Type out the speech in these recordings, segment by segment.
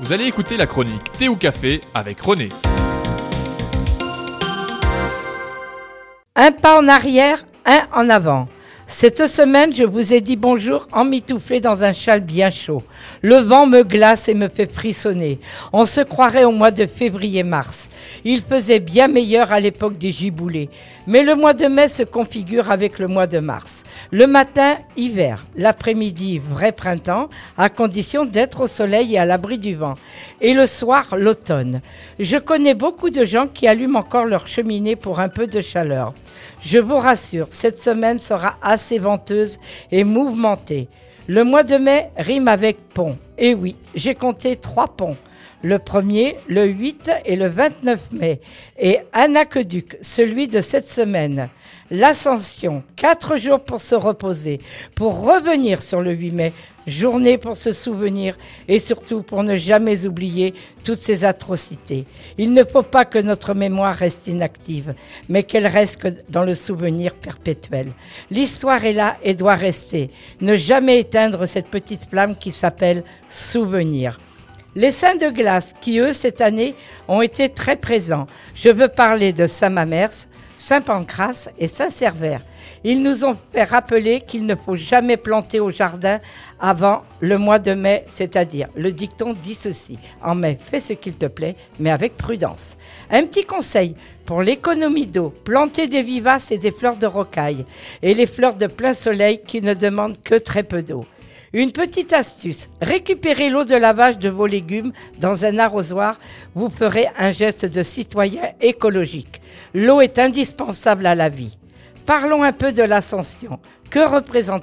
Vous allez écouter la chronique Thé ou Café avec René. Un pas en arrière, un en avant. Cette semaine, je vous ai dit bonjour emmitouflé dans un châle bien chaud. Le vent me glace et me fait frissonner. On se croirait au mois de février-mars. Il faisait bien meilleur à l'époque des giboulées. Mais le mois de mai se configure avec le mois de mars. Le matin, hiver. L'après-midi, vrai printemps, à condition d'être au soleil et à l'abri du vent. Et le soir, l'automne. Je connais beaucoup de gens qui allument encore leur cheminée pour un peu de chaleur. Je vous rassure, cette semaine sera assez venteuse et mouvementée. Le mois de mai rime avec pont. Et oui, j'ai compté 3 ponts. Le 1er, le 8 et le 29 mai. Et un aqueduc, celui de cette semaine. L'Ascension, 4 jours pour se reposer, pour revenir sur le 8 mai. Journée pour se souvenir et surtout pour ne jamais oublier toutes ces atrocités. Il ne faut pas que notre mémoire reste inactive, mais qu'elle reste dans le souvenir perpétuel. L'histoire est là et doit rester. Ne jamais éteindre cette petite flamme qui s'appelle souvenir. Les saints de glace qui, eux, cette année, ont été très présents. Je veux parler de Saint-Mamers, Saint-Pancrace et Saint-Servère. Ils nous ont fait rappeler qu'il ne faut jamais planter au jardin avant le mois de mai, c'est-à-dire, le dicton dit ceci: en mai, fais ce qu'il te plaît, mais avec prudence. Un petit conseil pour l'économie d'eau: plantez des vivaces et des fleurs de rocaille et les fleurs de plein soleil qui ne demandent que très peu d'eau. Une petite astuce, récupérez l'eau de lavage de vos légumes dans un arrosoir, vous ferez un geste de citoyen écologique. L'eau est indispensable à la vie. Parlons un peu de l'Ascension. Que représente-t-elle ?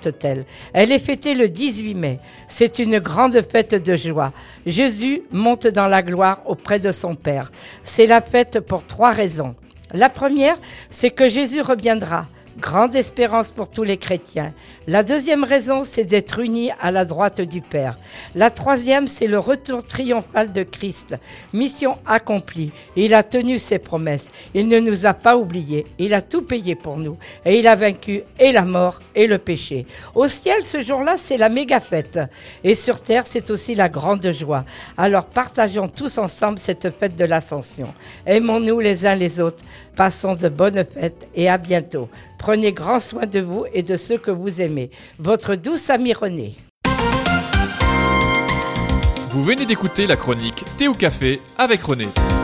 Elle est fêtée le 18 mai. C'est une grande fête de joie. Jésus monte dans la gloire auprès de son Père. C'est la fête pour 3 raisons. La première, c'est que Jésus reviendra. Grande espérance pour tous les chrétiens. La deuxième raison, c'est d'être unis à la droite du Père. La troisième, c'est le retour triomphal de Christ. Mission accomplie. Il a tenu ses promesses. Il ne nous a pas oubliés. Il a tout payé pour nous. Et il a vaincu et la mort et le péché. Au ciel, ce jour-là, c'est la méga fête. Et sur terre, c'est aussi la grande joie. Alors partageons tous ensemble cette fête de l'Ascension. Aimons-nous les uns les autres. Passons de bonnes fêtes et à bientôt. Prenez grand soin de vous et de ceux que vous aimez. Votre douce amie René. Vous venez d'écouter la chronique Thé ou Café avec René.